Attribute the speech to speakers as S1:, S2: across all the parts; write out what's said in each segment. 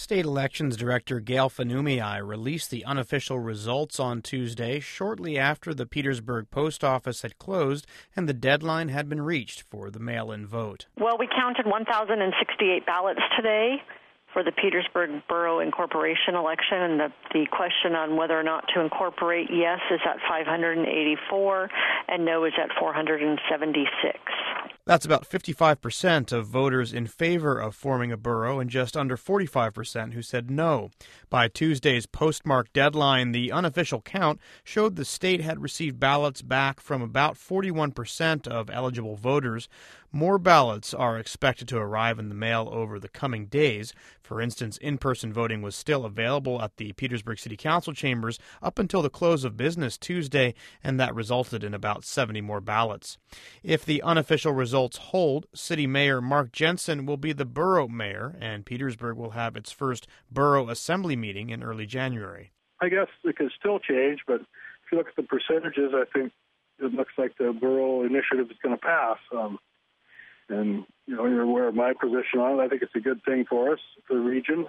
S1: State Elections Director Gail Fanumiai released the unofficial results on Tuesday, shortly after the Petersburg post office had closed and the deadline had been reached for the mail-in vote.
S2: Well, we counted 1,068 ballots today for the Petersburg Borough Incorporation election, and the question on whether or not to incorporate, yes, is at 584, and no is at 476.
S1: That's about 55% of voters in favor of forming a borough and just under 45% who said no. By Tuesday's postmark deadline, the unofficial count showed the state had received ballots back from about 41% of eligible voters. More ballots are expected to arrive in the mail over the coming days. For instance, in-person voting was still available at the Petersburg City Council chambers up until the close of business Tuesday, and that resulted in about 70 more ballots. If the unofficial results hold, City Mayor Mark Jensen will be the borough mayor, and Petersburg will have its first borough assembly meeting in early January.
S3: I guess it could still change, but if you look at the percentages, I think it looks like the borough initiative is going to pass. And, you're aware of my position on it. I think it's a good thing for us, for the region.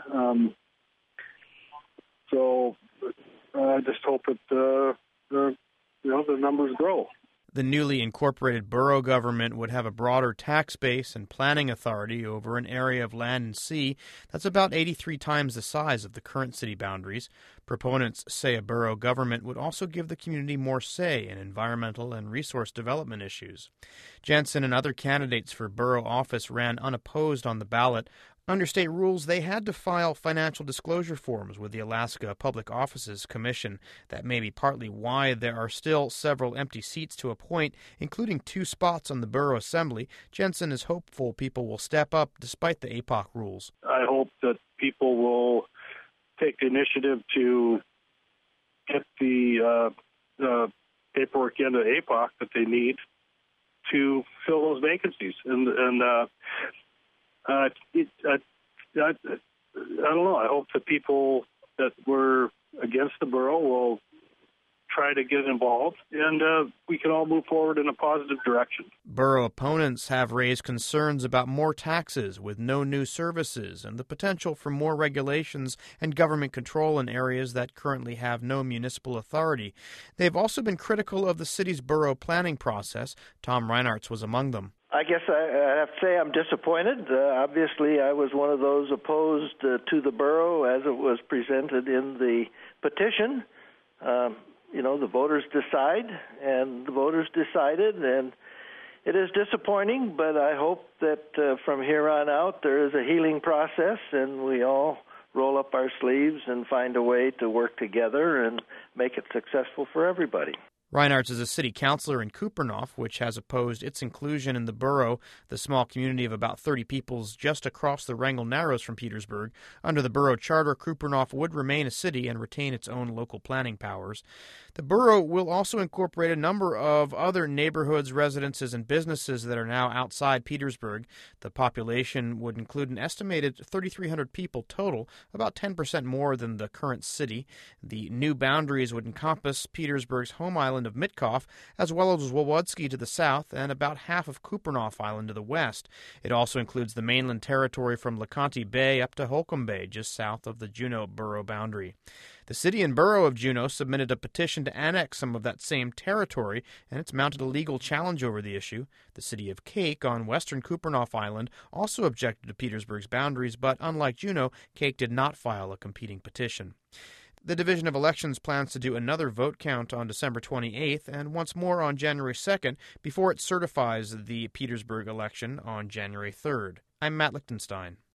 S3: So I just hope that the numbers grow.
S1: The newly incorporated borough government would have a broader tax base and planning authority over an area of land and sea that's about 83 times the size of the current city boundaries. Proponents say a borough government would also give the community more say in environmental and resource development issues. Jensen and other candidates for borough office ran unopposed on the ballot. Under state rules, they had to file financial disclosure forms with the Alaska Public Offices Commission. That may be partly why there are still several empty seats to appoint, including 2 spots on the borough assembly. Jensen is hopeful people will step up despite the APOC rules.
S3: I hope that people will take the initiative to get the paperwork into APOC that they need to fill those vacancies. I don't know. I hope the people that were against the borough will try to get involved, and we can all move forward in a positive direction.
S1: Borough opponents have raised concerns about more taxes with no new services and the potential for more regulations and government control in areas that currently have no municipal authority. They've also been critical of the city's borough planning process. Tom Reinartz was among them.
S4: I guess I have to say I'm disappointed. Obviously, I was one of those opposed to the borough as it was presented in the petition. The voters decide, and the voters decided, and it is disappointing, but I hope that from here on out there is a healing process, and we all roll up our sleeves and find a way to work together and make it successful for everybody.
S1: Reinartz is a city councilor in Kupreanof, which has opposed its inclusion in the borough, the small community of about 30 peoples just across the Wrangell Narrows from Petersburg. Under the borough charter, Kupreanof would remain a city and retain its own local planning powers. The borough will also incorporate a number of other neighborhoods, residences, and businesses that are now outside Petersburg. The population would include an estimated 3,300 people total, about 10% more than the current city. The new boundaries would encompass Petersburg's home island of Mitkof, as well as Wawudsky to the south and about half of Kupreanof Island to the west. It also includes the mainland territory from Leconte Bay up to Holcomb Bay, just south of the Juneau borough boundary. The city and borough of Juneau submitted a petition to annex some of that same territory, and it's mounted a legal challenge over the issue. The city of Kake on western Kupreanof Island also objected to Petersburg's boundaries, but unlike Juneau, Kake did not file a competing petition. The Division of Elections plans to do another vote count on December 28th and once more on January 2nd before it certifies the Petersburg election on January 3rd. I'm Matt Lichtenstein.